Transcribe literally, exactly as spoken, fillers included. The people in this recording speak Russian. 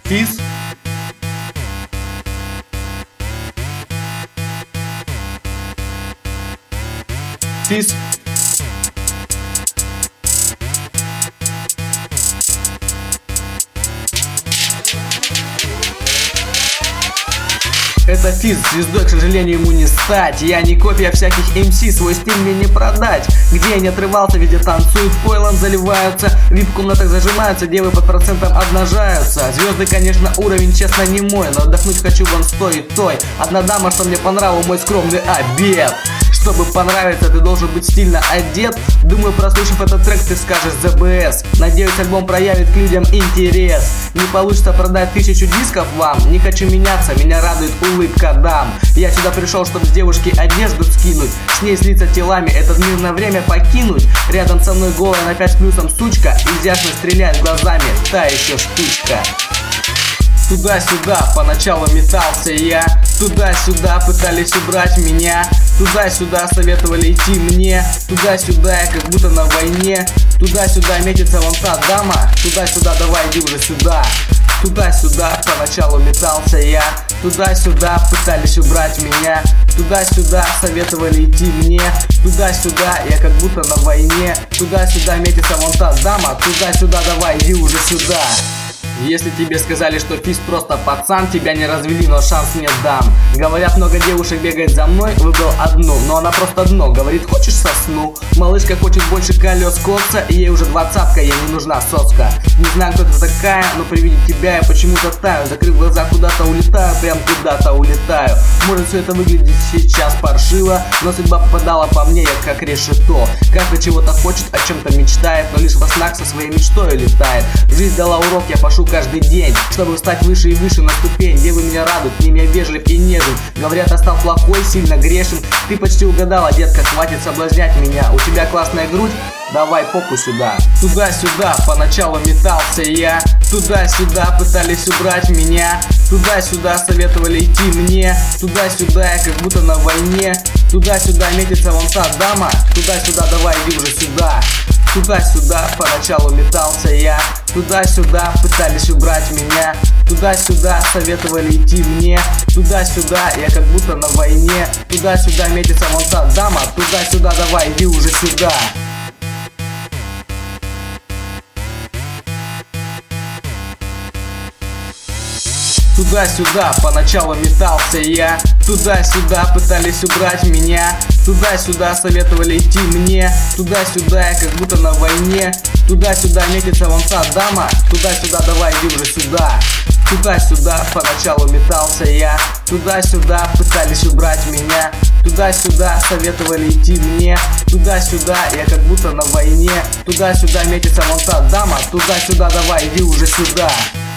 Физ. Физ. Это Физ, звездой, к сожалению, ему не стать. Я не копия всяких эм си, свой стиль мне не продать. Где я не отрывался, везде танцуют, пойлом заливаются, в вип-комнатах зажимаются, девы под процентом обнажаются. Звезды, конечно, уровень, честно, не мой, но отдохнуть хочу вон с той и той. Одна дама, что мне понравил мой скромный обед. Чтобы понравиться, ты должен быть стильно одет. Думаю, прослушав этот трек, ты скажешь зэ бэ эс. Надеюсь, альбом проявит к людям интерес. Не получится продать тысячу дисков вам. Не хочу меняться, меня радует улыбка дам. Я сюда пришел, чтобы с девушки одежду скинуть, с ней слиться телами, этот мир на время покинуть. Рядом со мной голая на пять плюсом сучка, изящно стреляет глазами, та еще штучка. Туда-сюда поначалу метался я, туда-сюда пытались убрать меня, туда-сюда советовали идти мне, туда-сюда я как будто на войне, туда-сюда метится вон та дама, туда-сюда давай иди уже сюда. Туда-сюда поначалу метался я, туда-сюда пытались убрать меня, туда-сюда советовали идти мне, туда-сюда я как будто на войне, туда-сюда метится вон та дама, туда-сюда давай иди уже сюда. Если тебе сказали, что Физ просто пацан, тебя не развели, но шанс не дам. Говорят, много девушек бегает за мной, выбрал одну, но она просто дно. Говорит, хочешь сосну? Малышка хочет больше колес кокса, и ей уже двадцатка, ей не нужна соска. Не знаю, кто ты такая, но при виде тебя я почему-то таю. Закрыв глаза, куда-то улетаю, прям куда-то улетаю. Может, все это выглядит сейчас паршиво, но судьба попадала по мне, я как решето. Каждый чего-то хочет, о чем-то мечтает, но лишь во снах со своей мечтой летает. Жизнь дала урок, я пошел каждый день, чтобы встать выше и выше на ступень. Девы меня радуют, к ним я вежлив и нежен. Говорят, я стал плохой, сильно грешен. Ты почти угадала, детка, хватит соблазнять меня. У тебя классная грудь, давай попу сюда. Туда-сюда поначалу метался я, туда-сюда пытались убрать меня, туда-сюда советовали идти мне, туда-сюда я как будто на войне, туда-сюда метится вон та дама, туда-сюда давай иди уже сюда. Туда-сюда поначалу метался я, туда-сюда пытались убрать меня, туда-сюда советовали идти мне, туда-сюда я как будто на войне, туда-сюда метится вон та дама, туда-сюда давай иди уже сюда. Туда-сюда поначалу метался я, туда-сюда пытались убрать меня, туда-сюда советовали идти мне, туда-сюда я как будто на войне, туда-сюда метится вон та дама, туда-сюда давай иди уже сюда. Туда-сюда поначалу метался я, туда-сюда пытались убрать меня, туда-сюда советовали идти мне, туда-сюда я как будто на войне, туда-сюда метится вон та дама, туда-сюда давай иди уже сюда.